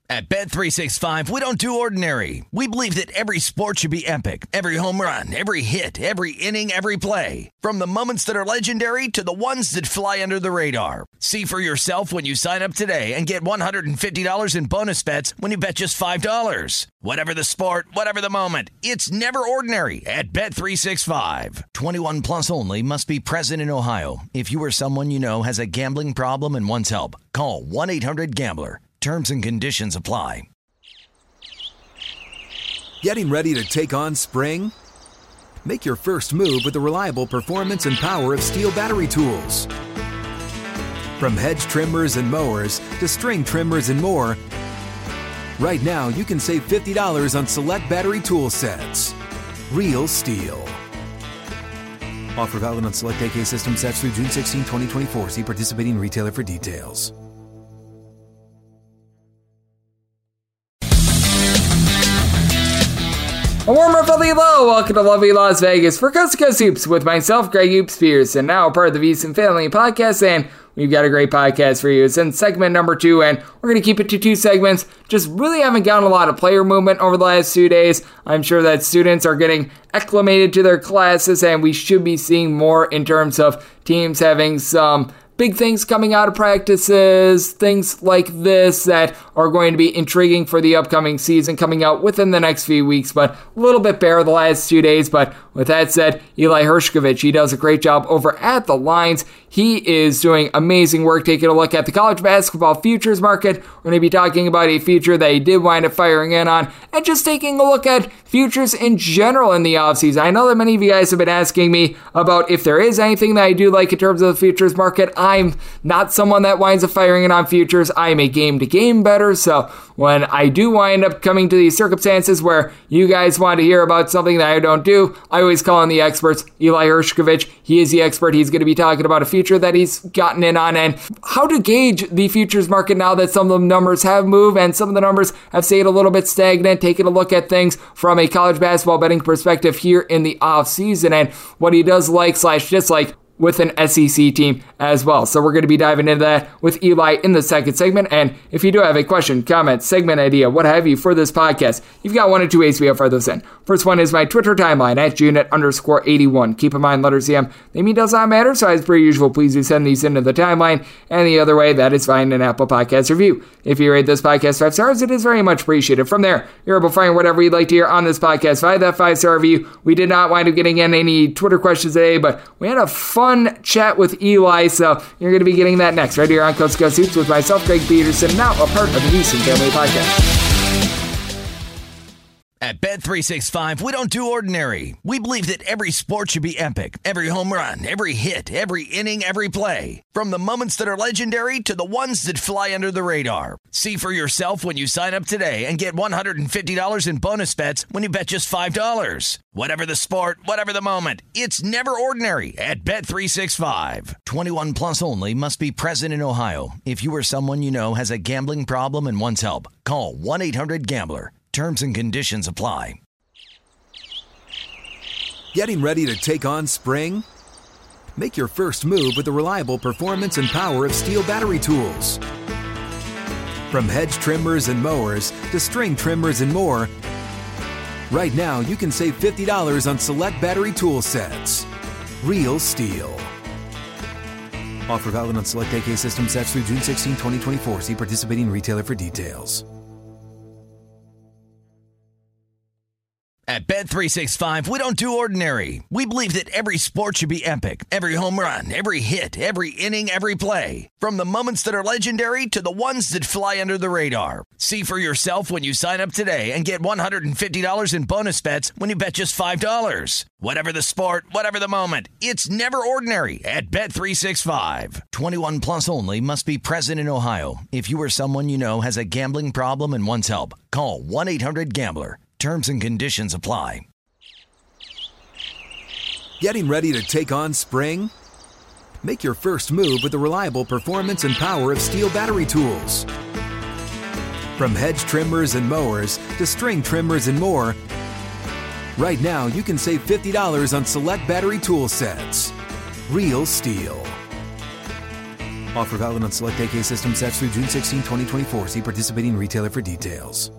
At Bet365, we don't do ordinary. We believe that every sport should be epic. Every home run, every hit, every inning, every play. From the moments that are legendary to the ones that fly under the radar. See for yourself when you sign up today and get $150 in bonus bets when you bet just $5. Whatever the sport, whatever the moment, it's never ordinary at Bet365. 21 plus only. Must be present in Ohio. If you or someone you know has a gambling problem and wants help, call 1-800-GAMBLER. Terms and conditions apply. Getting ready to take on spring? Make your first move with the reliable performance and power of Steel battery tools. From hedge trimmers and mowers to string trimmers and more, right now you can save $50 on select battery tool sets. Real Steel. Offer valid on select AK system sets through June 16, 2024. See participating retailer for details. A warm Philly hello, welcome to lovely Las Vegas for Coast to Coast Hoops with myself, Greg Hoops Pierce, and now part of the VSiN Family Podcast, and we've got a great podcast for you. It's in segment number 2, and we're going to keep it to 2 segments. Just really haven't gotten a lot of player movement over the last 2 days. I'm sure that students are getting acclimated to their classes, and we should be seeing more in terms of teams having some big things coming out of practices, things like this that are going to be intriguing for the upcoming season coming out within the next few weeks, but a little bit bare the last 2 days. But with that said, Eli Hershkovich, he does a great job over at the Lines. He is doing amazing work taking a look at the college basketball futures market. We're going to be talking about a future that he did wind up firing in on, and just taking a look at futures in general in the offseason. I know that many of you guys have been asking me about if there is anything that I do like in terms of the futures market. I'm not someone that winds up firing in on futures. I'm a game-to-game bettor, so when I do wind up coming to these circumstances where you guys want to hear about something that I don't do, I always call in the experts. Eli Hershkovich, he is the expert. He's going to be talking about a future that he's gotten in on and how to gauge the futures market now that some of the numbers have moved and some of the numbers have stayed a little bit stagnant, taking a look at things from a college basketball betting perspective here in the offseason and what he does like/dislike with an SEC team as well. So we're going to be diving into that with Eli in the second segment. And if you do have a question, comment, segment idea, what have you for this podcast, you've got one or two ways we offer those in. First one is my Twitter timeline at Junit_81. Keep in mind, letters CM, they mean does not matter. So as per usual, please do send these into the timeline. And the other way, that is find an Apple Podcast review. If you rate this podcast 5 stars, it is very much appreciated. From there, you're able to find whatever you'd like to hear on this podcast via that 5-star review. We did not wind up getting in any Twitter questions today, but we had a fun chat with Eli, so you're going to be getting that next right here on Coast to Coast Hoops with myself, Greg Peterson, now a part of the VSiN Family Podcast. At Bet365, we don't do ordinary. We believe that every sport should be epic. Every home run, every hit, every inning, every play. From the moments that are legendary to the ones that fly under the radar. See for yourself when you sign up today and get $150 in bonus bets when you bet just $5. Whatever the sport, whatever the moment, it's never ordinary at Bet365. 21 plus only. Must be present in Ohio. If you or someone you know has a gambling problem and wants help, call 1-800-GAMBLER. Terms and conditions apply. Getting ready to take on spring? Make your first move with the reliable performance and power of Steel battery tools. From hedge trimmers and mowers to string trimmers and more, right now you can save $50 on select battery tool sets. Real Steel. Offer valid on select AK system sets through June 16, 2024. See participating retailer for details. At Bet365, we don't do ordinary. We believe that every sport should be epic. Every home run, every hit, every inning, every play. From the moments that are legendary to the ones that fly under the radar. See for yourself when you sign up today and get $150 in bonus bets when you bet just $5. Whatever the sport, whatever the moment, it's never ordinary at Bet365. 21 plus only. Must be present in Ohio. If you or someone you know has a gambling problem and wants help, call 1-800-GAMBLER. Terms and conditions apply. Getting ready to take on spring? Make your first move with the reliable performance and power of Steel battery tools. From hedge trimmers and mowers to string trimmers and more, right now you can save $50 on select battery tool sets. Real Steel. Offer valid on select AK system sets through June 16, 2024. See participating retailer for details.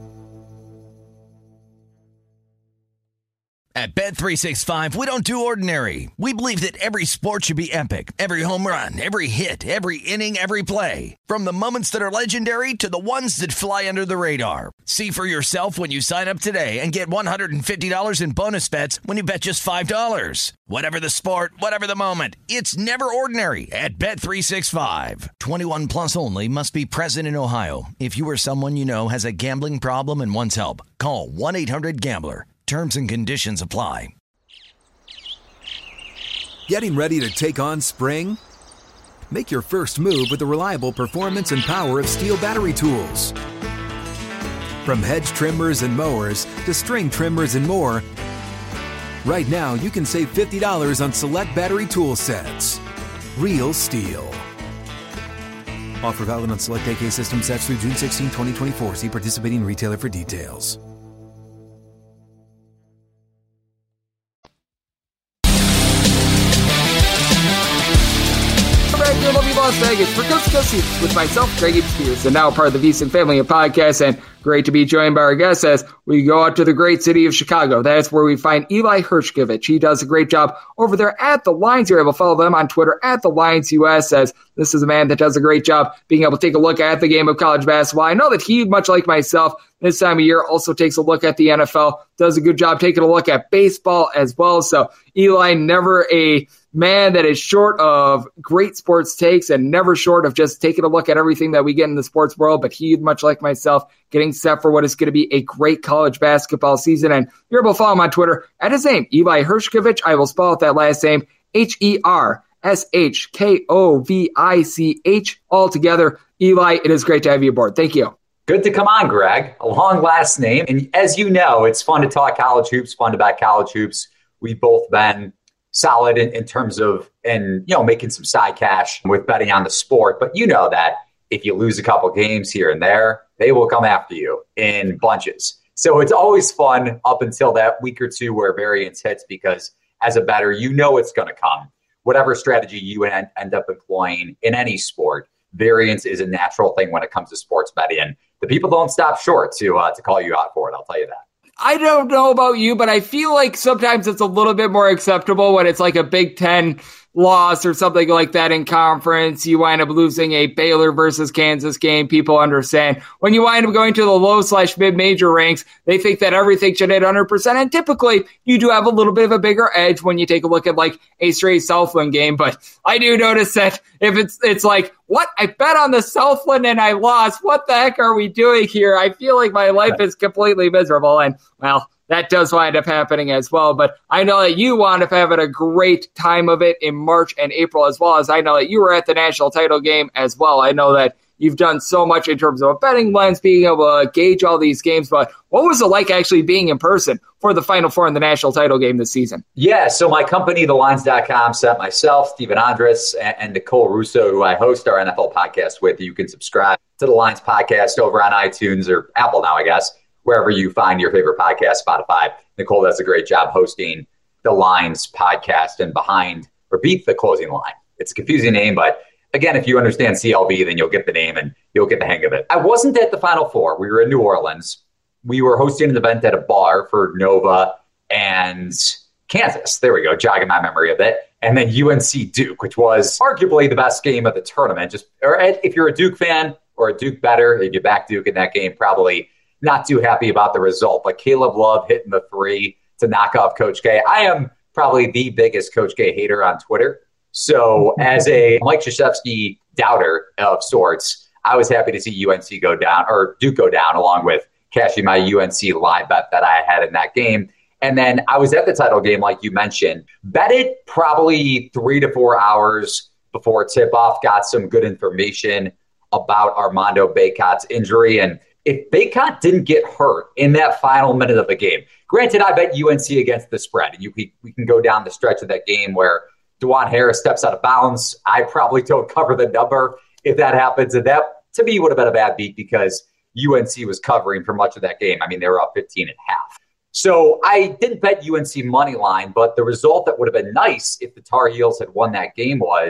At Bet365, we don't do ordinary. We believe that every sport should be epic. Every home run, every hit, every inning, every play. From the moments that are legendary to the ones that fly under the radar. See for yourself when you sign up today and get $150 in bonus bets when you bet just $5. Whatever the sport, whatever the moment, it's never ordinary at Bet365. 21 plus only. Must be present in Ohio. If you or someone you know has a gambling problem and wants help, call 1-800-GAMBLER. Terms and conditions apply. Getting ready to take on spring? Make your first move with the reliable performance and power of Steel battery tools. From hedge trimmers and mowers to string trimmers and more, right now you can save $50 on select battery tool sets. Real Steel. Offer valid on select AK system sets through June 16, 2024. See participating retailer for details. I love you, Las Vegas, for Coast to Coast Hoops with myself, Greg Spears, and now part of the VSiN family of podcasts, and great to be joined by our guests as we go out to the great city of Chicago. That's where we find Eli Hershkovich. He does a great job over there at the Lions. You're able to follow them on Twitter at the Lions US, as this is a man that does a great job being able to take a look at the game of college basketball. I know that he, much like myself, this time of year also takes a look at the NFL, does a good job taking a look at baseball as well. So Eli, never a man that is short of great sports takes and never short of just taking a look at everything that we get in the sports world. But he, much like myself, getting set for what is going to be a great college basketball season. And you're able to follow him on Twitter at his name, Eli Hershkovich. I will spell out that last name, HERSHKOVICH, all together. Eli, it is great to have you aboard. Thank you. Good to come on, Greg. A long last name. And as you know, it's fun to talk college hoops, fun to bet college hoops. We've both been solid in terms of, making some side cash with betting on the sport. But you know that if you lose a couple games here and there, they will come after you in bunches. So it's always fun up until that week or two where variance hits, because as a bettor, you know it's going to come. Whatever strategy you end up employing in any sport, variance is a natural thing when it comes to sports betting. And the people don't stop short to call you out for it. I'll tell you that. I don't know about you, but I feel like sometimes it's a little bit more acceptable when it's like a Big Ten loss or something like that in conference. You wind up losing a Baylor versus Kansas game. People understand. When you wind up going to the low/mid-major ranks, they think that everything should hit 100%. And typically, you do have a little bit of a bigger edge when you take a look at like a straight Southland game. But I do notice that if it's like, what? I bet on the Southland and I lost. What the heck are we doing here? I feel like my life is completely miserable. And, well, that does wind up happening as well. But I know that you wound up having a great time of it in March and April, as well as I know that you were at the national title game as well. I know that you've done so much in terms of a betting lens, being able to gauge all these games. But what was it like actually being in person for the Final Four in the national title game this season? Yeah, so my company, TheLines.com, sent myself, Steven Andres, and Nicole Russo, who I host our NFL podcast with. You can subscribe to the Lines podcast over on iTunes or Apple now, I guess, wherever you find your favorite podcast, Spotify. Nicole does a great job hosting the Lines podcast and beat the closing line. It's a confusing name, but again, if you understand CLB, then you'll get the name and you'll get the hang of it. I wasn't at the Final Four. We were in New Orleans. We were hosting an event at a bar for Nova and Kansas. There we go, jogging my memory a bit. And then UNC Duke, which was arguably the best game of the tournament. If you're a Duke fan or a Duke bettor, if you back Duke in that game, probably not too happy about the result. But Caleb Love hitting the three to knock off Coach K. I am probably the biggest Coach K hater on Twitter. So as a Mike Krzyzewski doubter of sorts, I was happy to see UNC go down, or Duke go down, along with cashing my UNC live bet that I had in that game. And then I was at the title game, like you mentioned, betted probably 3 to 4 hours before tip-off, got some good information about Armando Bacot's injury. And if Bacot didn't get hurt in that final minute of the game, granted, I bet UNC against the spread. And we can go down the stretch of that game where DeJuan Harris steps out of bounds. I probably don't cover the number if that happens. And that, to me, would have been a bad beat because UNC was covering for much of that game. I mean, they were up 15 and a half. So I didn't bet UNC money line, but the result that would have been nice if the Tar Heels had won that game was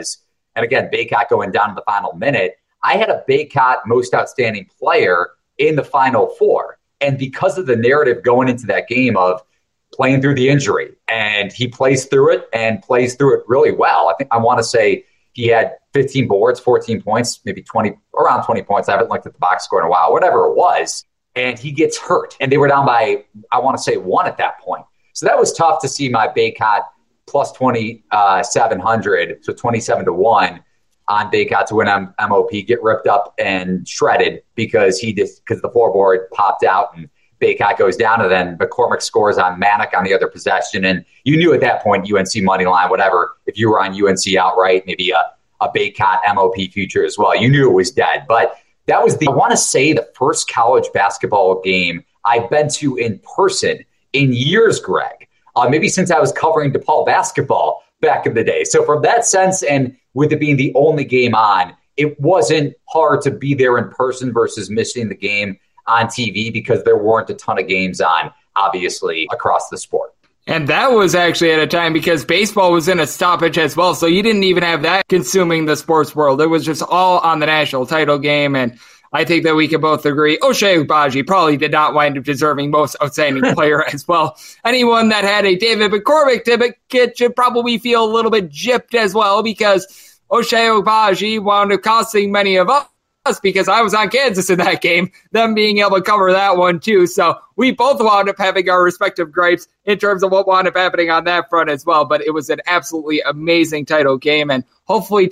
and again, Bacot going down to the final minute, I had a Bacot most outstanding player in the Final Four. And because of the narrative going into that game of playing through the injury, and he plays through it and plays through it really well. I want to say he had 15 boards, 14 points, maybe around 20 points. I haven't looked at the box score in a while, whatever it was. And he gets hurt. And they were down by, I want to say, 1 at that point. So that was tough to see my Bacot plus 2,700, so 27-1 on Bacot to win MOP get ripped up and shredded because the floorboard popped out and Bacot goes down, and then McCormick scores on Manick on the other possession. And you knew at that point, UNC money line, whatever, if you were on UNC outright, maybe a Bacot MOP future as well, you knew it was dead. But that was I want to say, the first college basketball game I've been to in person in years, Greg. Maybe since I was covering DePaul basketball back in the day. So from that sense, and with it being the only game on, it wasn't hard to be there in person versus missing the game on TV because there weren't a ton of games on, obviously, across the sport. And that was actually at a time because baseball was in a stoppage as well, so you didn't even have that consuming the sports world. It was just all on the national title game, and I think that we can both agree Ochai Agbaji probably did not wind up deserving most outstanding player as well. Anyone that had a David McCormick ticket should probably feel a little bit gypped as well because Ochai Agbaji wound up costing many of us because I was on Kansas in that game, them being able to cover that one too. So we both wound up having our respective gripes in terms of what wound up happening on that front as well. But it was an absolutely amazing title game, and hopefully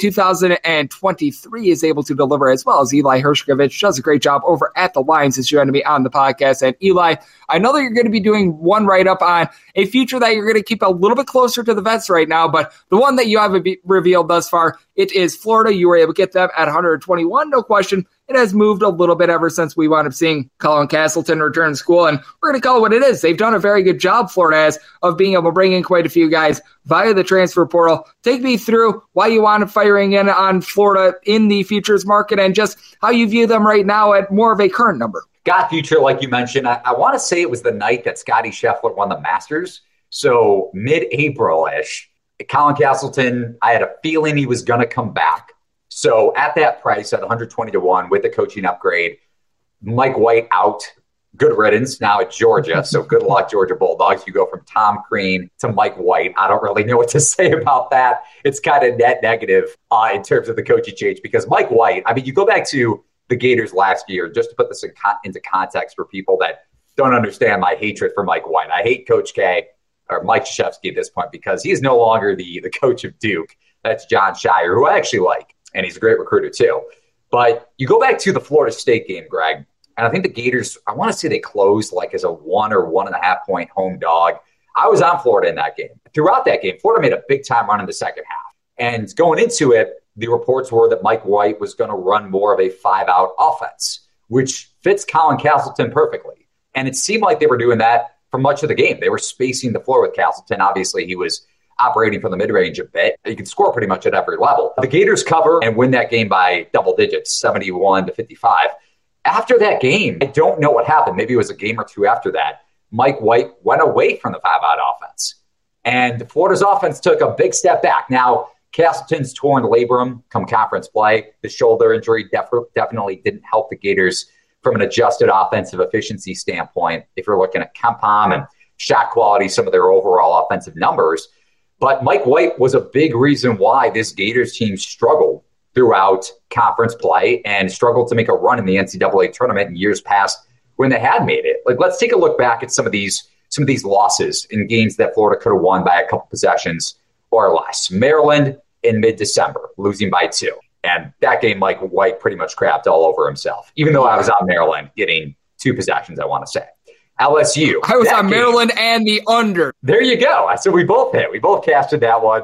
2023 is able to deliver as well, as Eli Hershkovich does a great job over at the Lions as you're going to be on the podcast. And Eli, I know that you're going to be doing one write-up on a future that you're going to keep a little bit closer to the vets right now, but the one that you have revealed thus far, it is Florida. You were able to get them at 121, no question. It has moved a little bit ever since we wound up seeing Colin Castleton return to school, and we're going to call it what it is. They've done a very good job, Florida has, of being able to bring in quite a few guys via the transfer portal. Take me through why you wound up firing in on Florida in the futures market and just how you view them right now at more of a current number. Got future, like you mentioned. I want to say it was the night that Scottie Scheffler won the Masters, so mid-April-ish. Colin Castleton, I had a feeling he was going to come back. So at that price, at 120-1 with the coaching upgrade, Mike White out, good riddance now at Georgia. So good luck, Georgia Bulldogs. You go from Tom Crean to Mike White. I don't really know what to say about that. It's kind of net negative in terms of the coaching change because Mike White, I mean, you go back to the Gators last year, just to put this into context for people that don't understand my hatred for Mike White. I hate Coach K, or Mike Krzyzewski at this point, because he is no longer the coach of Duke. That's John Shire, who I actually like. And he's a great recruiter too. But you go back to the Florida State game, Greg, and I think the Gators, I want to say they closed like as a 1 or 1.5 point home dog. I was on Florida in that game. Throughout that game, Florida made a big time run in the second half. And going into it, the reports were that Mike White was going to run more of a 5-out offense, which fits Colin Castleton perfectly. And it seemed like they were doing that for much of the game. They were spacing the floor with Castleton. Obviously, he was operating from the mid-range a bit. You can score pretty much at every level. The Gators cover and win that game by double digits, 71-55. After that game, I don't know what happened. Maybe it was a game or two after that. Mike White went away from the 5-out offense. And Florida's offense took a big step back. Now, Castleton's torn labrum come conference play. The shoulder injury definitely didn't help the Gators from an adjusted offensive efficiency standpoint. If you're looking at KenPom and shot quality, some of their overall offensive numbers. But Mike White was a big reason why this Gators team struggled throughout conference play and struggled to make a run in the NCAA tournament in years past when they had made it. Like, let's take a look back at some of these losses in games that Florida could have won by a couple possessions or less. Maryland in mid-December, losing by 2. And that game, Mike White pretty much crapped all over himself, even though I was on Maryland getting 2 possessions, I want to say. LSU. I was on Maryland and the under. There you go. So we both hit. We both casted that one.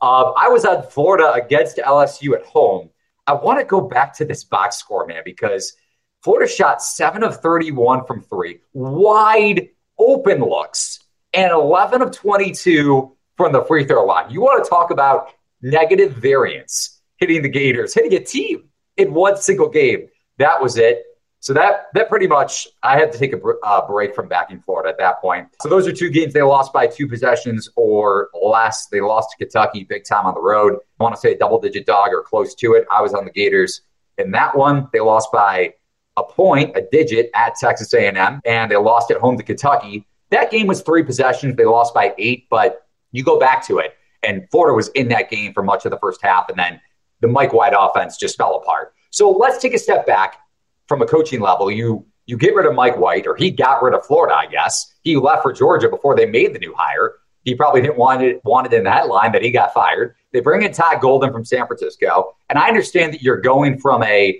I was on Florida against LSU at home. I want to go back to this box score, man, because Florida shot 7 of 31 from 3, wide open looks, and 11 of 22 from the free throw line. You want to talk about negative variance hitting the Gators, hitting a team in one single game. That was it. So that pretty much, I had to take a break from backing Florida at that point. So those are two games they lost by 2 possessions or less. They lost to Kentucky big time on the road. I want to say a double-digit dog or close to it. I was on the Gators in that one. They lost by a point, a digit at Texas A&M, and they lost at home to Kentucky. That game was 3 possessions. They lost by 8, but you go back to it, and Florida was in that game for much of the first half, and then the Mike White offense just fell apart. So let's take a step back. From a coaching level, you get rid of Mike White, or he got rid of Florida, I guess. He left for Georgia before they made the new hire. He probably didn't want it in the headline that he got fired. They bring in Todd Golden from San Francisco, and I understand that you're going from a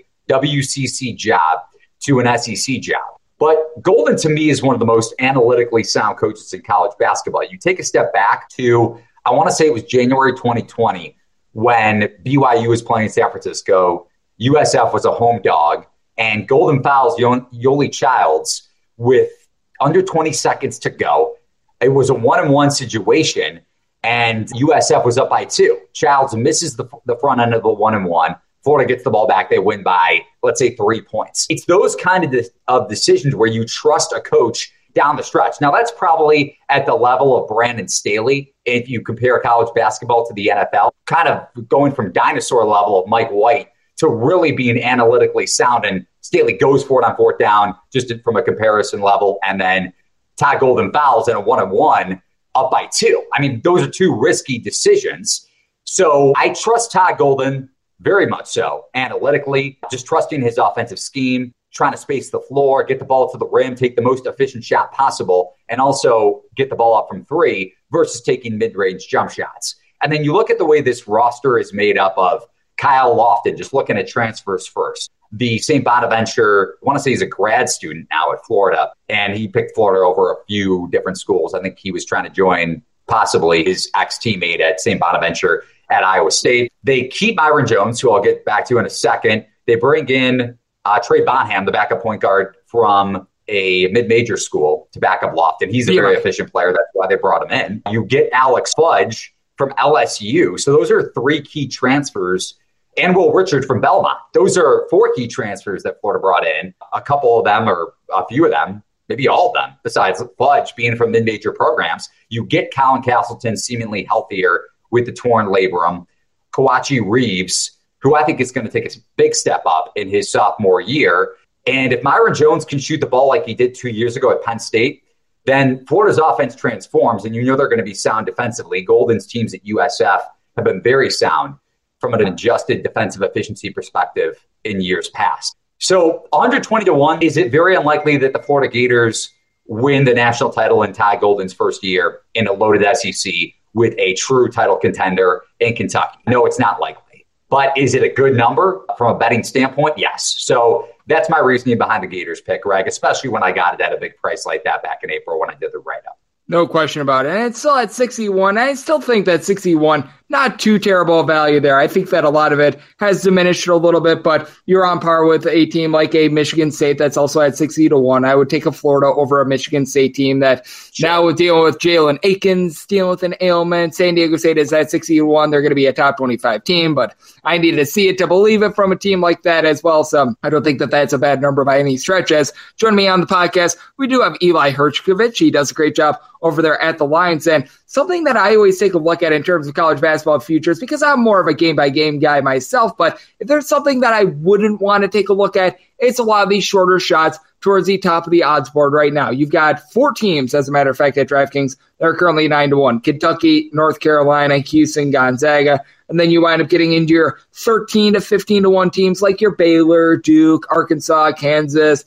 WCC job to an SEC job. But Golden, to me, is one of the most analytically sound coaches in college basketball. You take a step back to, I want to say it was January 2020, when BYU was playing San Francisco. USF was a home dog. And Golden fouls Yoli Childs with under 20 seconds to go. It was a 1-on-1 situation, and USF was up by 2. Childs misses the front end of the 1-on-1. Florida gets the ball back. They win by, let's say, 3 points. It's those kind of decisions where you trust a coach down the stretch. Now, that's probably at the level of Brandon Staley if you compare college basketball to the NFL, kind of going from dinosaur level of Mike White to really being analytically sound. And Staley goes for it on 4th down, just from a comparison level. And then Todd Golden fouls in a 1-on-1 up by 2. I mean, those are 2 risky decisions. So I trust Todd Golden very much so, analytically, just trusting his offensive scheme, trying to space the floor, get the ball to the rim, take the most efficient shot possible, and also get the ball up from 3 versus taking mid-range jump shots. And then you look at the way this roster is made up of Kyle Lofton, just looking at transfers first. The St. Bonaventure, I want to say he's a grad student now at Florida, and he picked Florida over a few different schools. I think he was trying to join possibly his ex-teammate at St. Bonaventure at Iowa State. They keep Myron Jones, who I'll get back to in a second. They bring in Trey Bonham, the backup point guard from a mid-major school, to back up Lofton. He's a very efficient player. That's why they brought him in. You get Alex Fudge from LSU. So those are 3 key transfers. And Will Richard from Belmont. Those are 4 key transfers that Florida brought in. A couple of them, or a few of them, maybe all of them, besides Fudge being from mid-major programs. You get Colin Castleton seemingly healthier with the torn labrum. Kawachi Reeves, who I think is going to take a big step up in his sophomore year. And if Myron Jones can shoot the ball like he did 2 years ago at Penn State, then Florida's offense transforms, and you know they're going to be sound defensively. Golden's teams at USF have been very sound from an adjusted defensive efficiency perspective in years past. So 120-1, is it very unlikely that the Florida Gators win the national title in Todd Golden's first year in a loaded SEC with a true title contender in Kentucky? No, it's not likely. But is it a good number from a betting standpoint? Yes. So that's my reasoning behind the Gators pick, Greg, especially when I got it at a big price like that back in April when I did the write-up. No question about it. And it's still at 61. I still think that 61, not too terrible a value there. I think that a lot of it has diminished a little bit, but you're on par with a team like a Michigan State that's also at 60-1. I would take a Florida over a Michigan State team that now is dealing with Jalen Akins, dealing with an ailment. San Diego State is at 60-1. They're going to be a top 25 team, but I needed to see it to believe it from a team like that as well. So I don't think that that's a bad number by any stretch. As joining me on the podcast, we do have Eli Hershkovich. He does a great job over there at the Lions. And something that I always take a look at in terms of college basketball futures, because I'm more of a game-by-game guy myself, but if there's something that I wouldn't want to take a look at, it's a lot of these shorter shots towards the top of the odds board right now. You've got 4 teams, as a matter of fact, at DraftKings that are currently 9-1. Kentucky, North Carolina, Houston, Gonzaga. And then you wind up getting into your 13 to 15-1 teams like your Baylor, Duke, Arkansas, Kansas.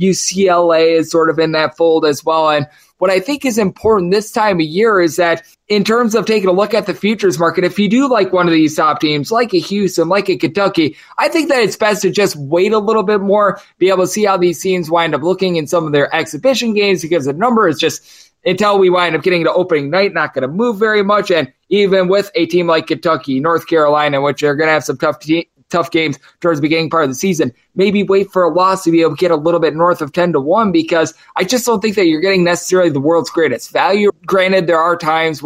UCLA is sort of in that fold as well. And what I think is important this time of year is that in terms of taking a look at the futures market, if you do like one of these top teams, like a Houston, like a Kentucky, I think that it's best to just wait a little bit more, be able to see how these teams wind up looking in some of their exhibition games, because the number is just, until we wind up getting to opening night, not going to move very much. And even with a team like Kentucky, North Carolina, which are going to have some tough games towards the beginning part of the season, maybe wait for a loss to be able to get a little bit north of 10-1, because I just don't think that you're getting necessarily the world's greatest value. Granted, there are times where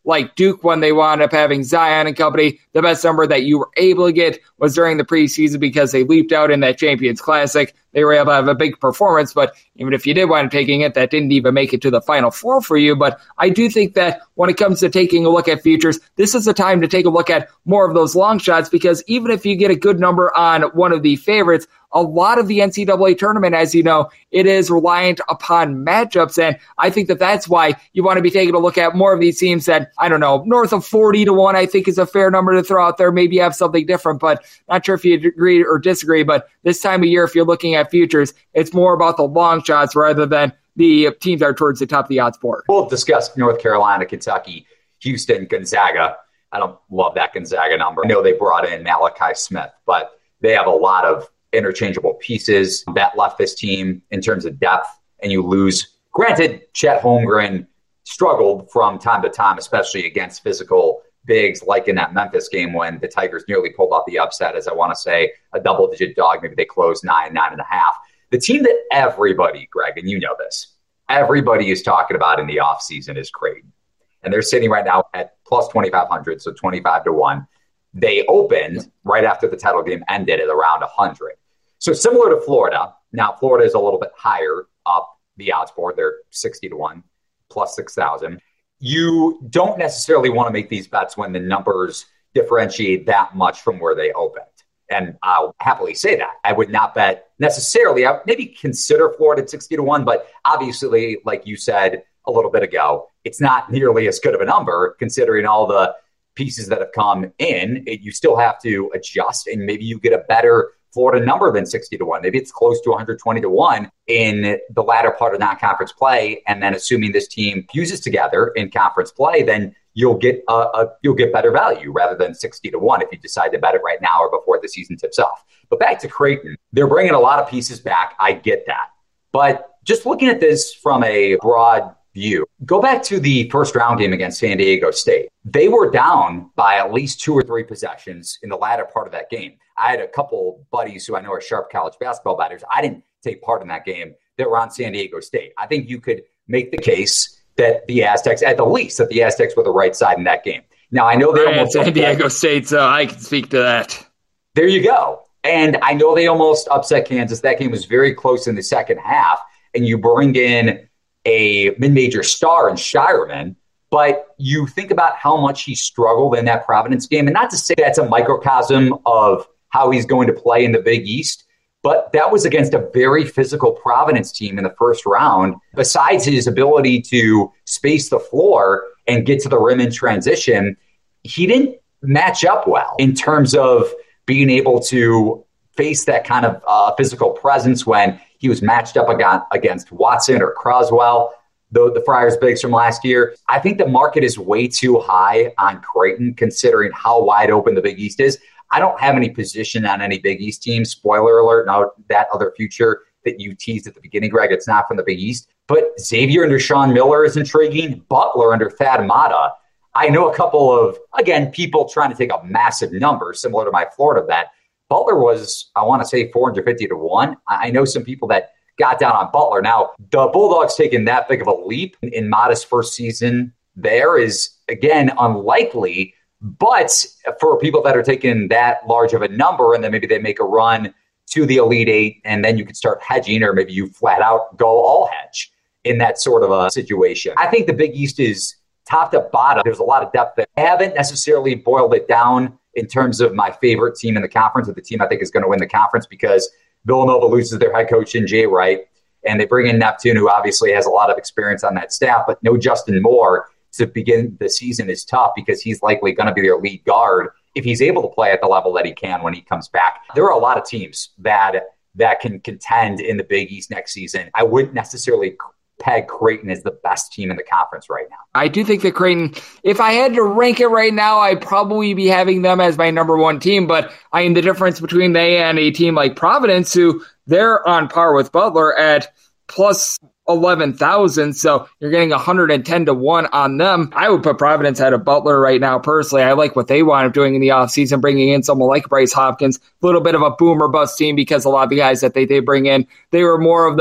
like Duke when they wound up having Zion and company. The best number that you were able to get was during the preseason because they leaped out in that Champions Classic. They were able to have a big performance, but even if you did wind up taking it, that didn't even make it to the Final Four for you. But I do think that when it comes to taking a look at futures, this is the time to take a look at more of those long shots, because even if you get a good number on one of the favorites, a lot of the NCAA tournament, as you know, it is reliant upon matchups, and I think that that's why you want to be taking a look at more of these teams that, I don't know, north of 40-1, I think is a fair number to throw out there. Maybe you have something different, but not sure if you agree or disagree. But this time of year, if you're looking at futures, it's more about the long shots rather than the teams that are towards the top of the odds board. We'll discuss North Carolina, Kentucky, Houston, Gonzaga. I don't love that Gonzaga number. I know they brought in Malachi Smith, but they have a lot of interchangeable pieces that left this team in terms of depth, and you lose. Granted, Chet Holmgren struggled from time to time, especially against physical bigs, like in that Memphis game when the Tigers nearly pulled off the upset, as I want to say, a double-digit dog. Maybe they closed 9.5. The team that everybody, Greg, and you know this, everybody is talking about in the offseason is Creighton. And they're sitting right now at plus 2,500, so 25-1. They opened right after the title game ended at around 100. So similar to Florida. Now, Florida is a little bit higher up the odds board. They're 60-1, plus 6,000. You don't necessarily want to make these bets when the numbers differentiate that much from where they opened. And I'll happily say that. I would not bet necessarily. I would maybe consider Florida at 60-1, but obviously, like you said a little bit ago, it's not nearly as good of a number considering all the pieces that have come in. You still have to adjust, and maybe you get a better Florida number than 60-1. Maybe it's close to 120-1 in the latter part of non-conference play. And then assuming this team fuses together in conference play, then you'll get better value rather than 60-1 if you decide to bet it right now or before the season tips off. But back to Creighton, they're bringing a lot of pieces back. I get that. But just looking at this from a broad view, go back to the first round game against San Diego State. They were down by at least 2 or 3 possessions in the latter part of that game. I had a couple buddies who I know are sharp college basketball bettors. I didn't take part in that game that were on San Diego State. I think you could make the case that the Aztecs, at the least, that the Aztecs were the right side in that game. Now, I know they almost San Diego State, so I can speak to that. There you go. And I know they almost upset Kansas. That game was very close in the second half. And you bring in a mid-major star in Shireman, but you think about how much he struggled in that Providence game. And not to say that's a microcosm of how he's going to play in the Big East, but that was against a very physical Providence team in the first round. Besides his ability to space the floor and get to the rim in transition, he didn't match up well in terms of being able to face that kind of physical presence when he was matched up against Watson or Croswell, the Friars bigs from last year. I think the market is way too high on Creighton considering how wide open the Big East is. I don't have any position on any Big East team. Spoiler alert, now that other future that you teased at the beginning, Greg, it's not from the Big East. But Xavier under Sean Miller is intriguing. Butler under Thad Matta. I know a couple of, again, people trying to take a massive number similar to my Florida bet. Butler was, I want to say, 450-1. I know some people that got down on Butler. Now, the Bulldogs taking that big of a leap in Matta's first season there is, again, unlikely. But for people that are taking that large of a number and then maybe they make a run to the Elite Eight and then you could start hedging, or maybe you flat out go all hedge in that sort of a situation. I think the Big East is top to bottom. There's a lot of depth there. I haven't necessarily boiled it down in terms of my favorite team in the conference, or the team I think is going to win the conference, because Villanova loses their head coach in Jay Wright, and they bring in Neptune, who obviously has a lot of experience on that staff, but no Justin Moore to begin the season is tough because he's likely going to be their lead guard if he's able to play at the level that he can when he comes back. There are a lot of teams that can contend in the Big East next season. I wouldn't necessarily peg Creighton as the best team in the conference right now. I do think that Creighton, if I had to rank it right now, I'd probably be having them as my number one team. But I mean, the difference between they and a team like Providence, who they're on par with Butler at plus 11,000, so you're getting 110-1 on them. I would put Providence ahead of Butler right now, personally. I like what they wound up doing in the offseason, bringing in someone like Bryce Hopkins, a little bit of a boomer bust team, because a lot of the guys that they bring in, they were more of those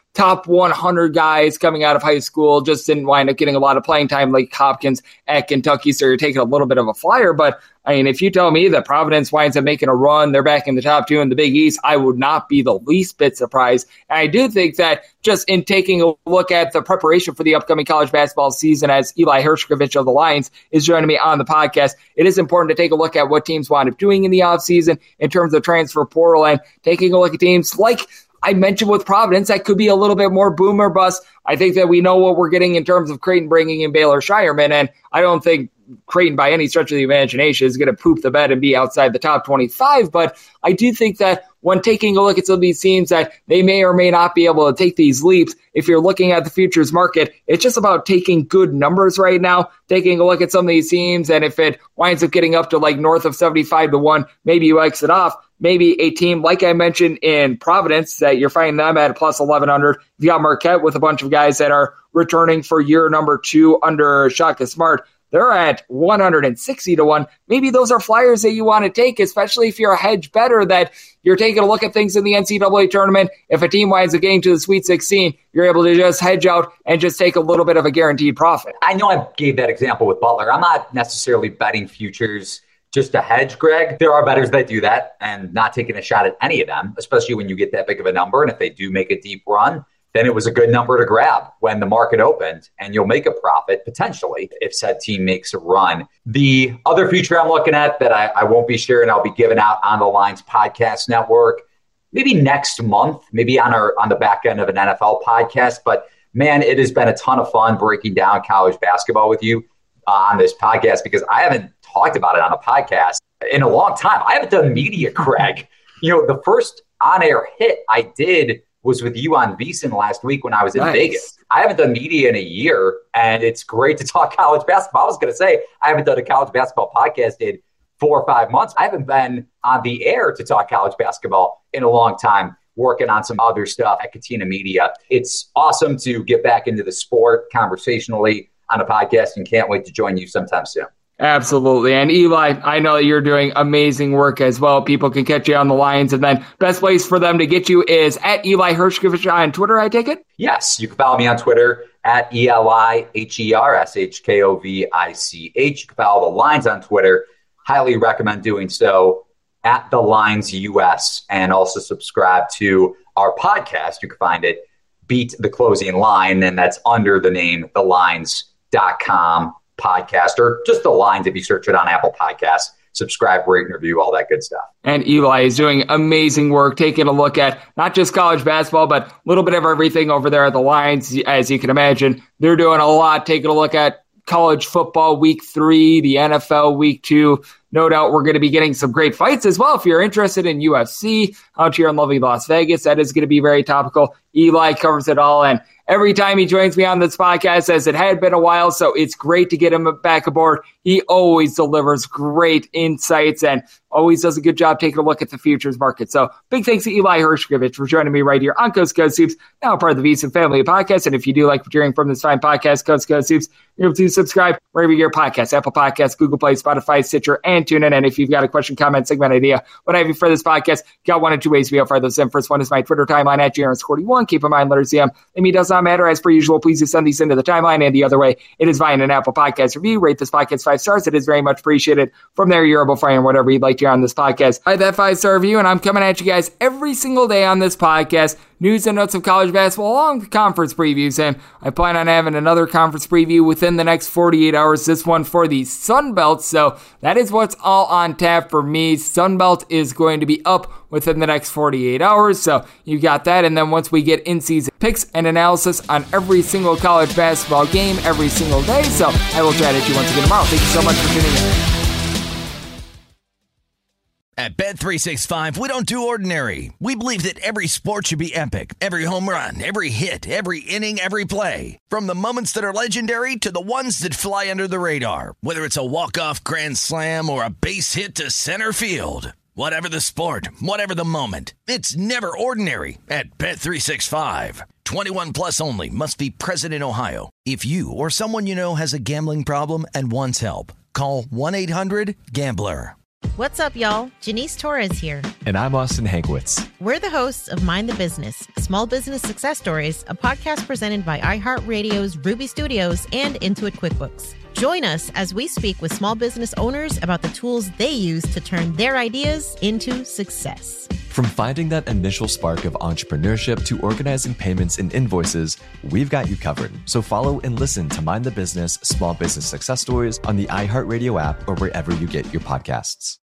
top 100 guys coming out of high school just didn't wind up getting a lot of playing time like Hopkins at Kentucky, so you're taking a little bit of a flyer. But, I mean, if you tell me that Providence winds up making a run, they're back in the top 2 in the Big East, I would not be the least bit surprised. And I do think that just in taking a look at the preparation for the upcoming college basketball season, as Eli Hershkovich of the Lions is joining me on the podcast, it is important to take a look at what teams wind up doing in the offseason in terms of transfer portal and taking a look at teams like I mentioned with Providence, that could be a little bit more boom or bust. I think that we know what we're getting in terms of Creighton bringing in Baylor Shireman, and I don't think Creighton by any stretch of the imagination is going to poop the bed and be outside the top 25, but I do think that when taking a look at some of these teams that they may or may not be able to take these leaps, if you're looking at the futures market, it's just about taking good numbers right now, taking a look at some of these teams, and if it winds up getting up to like north of 75-1, maybe you exit off. Maybe a team, like I mentioned in Providence, that you're finding them at plus 1,100. You got Marquette with a bunch of guys that are returning for year number 2 under Shaka Smart. They're at 160-1. Maybe those are flyers that you want to take, especially if you're a hedge better that you're taking a look at things in the NCAA tournament. If a team winds up getting to the Sweet 16, you're able to just hedge out and just take a little bit of a guaranteed profit. I know I gave that example with Butler. I'm not necessarily betting futures just to hedge, Greg. There are bettors that do that and not taking a shot at any of them, especially when you get that big of a number. And if they do make a deep run, then it was a good number to grab when the market opened, and you'll make a profit potentially if said team makes a run. The other future I'm looking at that I won't be sharing, I'll be giving out on the Lines Podcast Network, maybe next month, maybe on the back end of an NFL podcast. But man, it has been a ton of fun breaking down college basketball with you on this podcast, because I haven't talked about it on a podcast in a long time. I haven't done media, Craig. The first on-air hit I did was with you on VSiN last week when I was in Vegas. I haven't done media in a year, and it's great to talk college basketball. I was going to say, I haven't done a college basketball podcast in 4 or 5 months. I haven't been on the air to talk college basketball in a long time, working on some other stuff at Katina Media. It's awesome to get back into the sport conversationally on a podcast, and can't wait to join you sometime soon. Absolutely. And Eli, I know that you're doing amazing work as well. People can catch you on the Lions, and then best place for them to get you is at Eli Hershkovich on Twitter, I take it? Yes, you can follow me on Twitter at ELIHERSHKOVICH. You can follow the Lines on Twitter. Highly recommend doing so at the Lines US, and also subscribe to our podcast. You can find it, Beat the Closing Line, and that's under the name thelines.com podcast, or just the Lines if you search it on Apple Podcasts. Subscribe, rate, and review, all that good stuff. And Eli is doing amazing work, taking a look at not just college basketball, but a little bit of everything over there at the Lines. As you can imagine, they're doing a lot, taking a look at college football week 3, the NFL week 2. No doubt we're going to be getting some great fights as well. If you're interested in UFC out here in lovely Las Vegas, that is going to be very topical. Eli covers it all, and every time he joins me on this podcast, as it had been a while, so it's great to get him back aboard. He always delivers great insights and always does a good job taking a look at the futures market. So big thanks to Eli Hershkovich for joining me right here on Coast to Coast Hoops, now part of the VSiN family podcast. And if you do like what you're hearing from this fine podcast, Coast to Coast Hoops, you're able to subscribe wherever you get your podcasts, Apple Podcasts, Google Play, Spotify, Stitcher, and TuneIn. And if you've got a question, comment, segment idea, what have you for this podcast, got one of two ways to be able to fire those in. First one is my Twitter timeline at JRS41. Keep in mind, letters CM. I mean, it does not matter. As per usual, please do send these into the timeline. And the other way, it is via an Apple Podcast review. Rate this podcast 5 stars. It is very much appreciated. From there, you're able to find whatever you'd like to hear on this podcast. I have that 5-star review, and I'm coming at you guys every single day on this podcast. News and notes of college basketball along with conference previews, and I plan on having another conference preview within the next 48 hours, this one for the Sun Belt, so that is what's all on tap for me. Sun Belt is going to be up within the next 48 hours, so you got that, and then once we get in-season picks and analysis on every single college basketball game every single day, so I will chat at you once again tomorrow. Thank you so much for tuning in. At Bet365, we don't do ordinary. We believe that every sport should be epic. Every home run, every hit, every inning, every play. From the moments that are legendary to the ones that fly under the radar. Whether it's a walk-off grand slam or a base hit to center field. Whatever the sport, whatever the moment. It's never ordinary at Bet365. 21 plus only. Must be present in Ohio. If you or someone you know has a gambling problem and wants help, call 1-800-GAMBLER. What's up, y'all? Janice Torres here. And I'm Austin Hankwitz. We're the hosts of Mind the Business, Small Business Success Stories, a podcast presented by iHeartRadio's Ruby Studios and Intuit QuickBooks. Join us as we speak with small business owners about the tools they use to turn their ideas into success. From finding that initial spark of entrepreneurship to organizing payments and invoices, we've got you covered. So follow and listen to Mind the Business, Small Business Success Stories on the iHeartRadio app or wherever you get your podcasts.